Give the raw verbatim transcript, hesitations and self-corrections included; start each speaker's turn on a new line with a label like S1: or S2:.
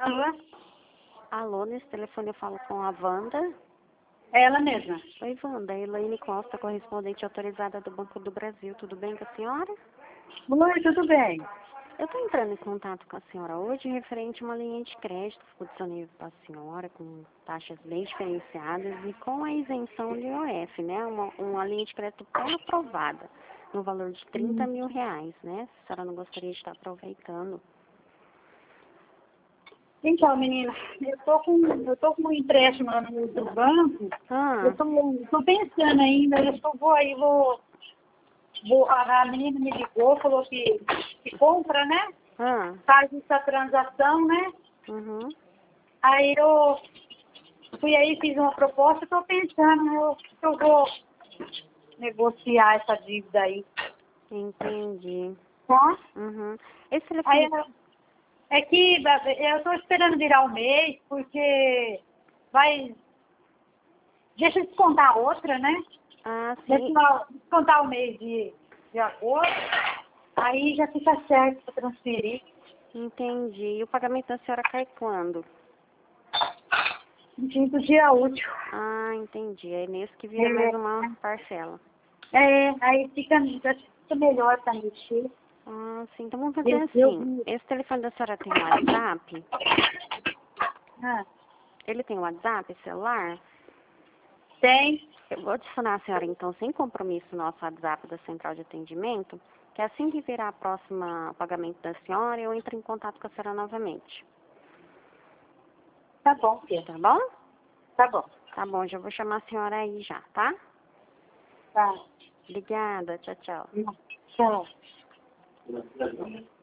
S1: Alô?
S2: Alô, nesse telefone eu falo com a Wanda.
S1: É ela mesma.
S2: Oi, Wanda. Elaine Costa, correspondente autorizada do Banco do Brasil. Tudo bem com a senhora?
S1: Oi, tudo bem?
S2: Eu estou entrando em contato com a senhora hoje referente a uma linha de crédito que ficou disponível para a senhora, com taxas bem diferenciadas e com a isenção de I O F, né? Uma, uma linha de crédito pré-aprovada, no valor de trinta
S1: Hum.
S2: mil reais, né? Se a senhora não gostaria de estar aproveitando.
S1: Então, menina, eu tô com, eu tô com um empréstimo lá no outro banco.
S2: Ah,
S1: Eu tô, tô pensando ainda, eu só vou aí, vou, vou. A menina me ligou, falou que, que compra, né?
S2: ah,
S1: Faz essa transação, né?
S2: uhum.
S1: Aí eu fui aí, fiz uma proposta, tô pensando, eu, que eu vou negociar essa dívida aí,
S2: Entendi.
S1: tá?
S2: Uhum. Esse
S1: Aí
S2: telefone...
S1: é que eu estou esperando virar o mês, porque vai. Deixa eu descontar a outra, né?
S2: Ah,
S1: Deixa
S2: sim.
S1: eu descontar o mês de, de agosto, aí já fica certo para transferir.
S2: Entendi. E o pagamento da senhora cai quando?
S1: No quinto dia útil.
S2: Ah, entendi. É nesse que vira mais uma parcela.
S1: É, é, aí fica, já fica melhor para mexer.
S2: Ah, sim. Então vamos fazer
S1: Eu,
S2: assim.
S1: eu,
S2: Esse telefone da senhora tem WhatsApp?
S1: ah,
S2: Ele tem WhatsApp, celular?
S1: tem,
S2: Eu vou adicionar a senhora, então, sem compromisso, no nosso WhatsApp da Central de Atendimento, que assim que virar a próxima pagamento da senhora, eu entro em contato com a senhora novamente.
S1: tá bom, filha.
S2: Tá bom?
S1: Tá bom.
S2: Tá bom, já vou chamar a senhora aí já, tá?
S1: Tá.
S2: Obrigada. Tchau, tchau.
S1: Tchau.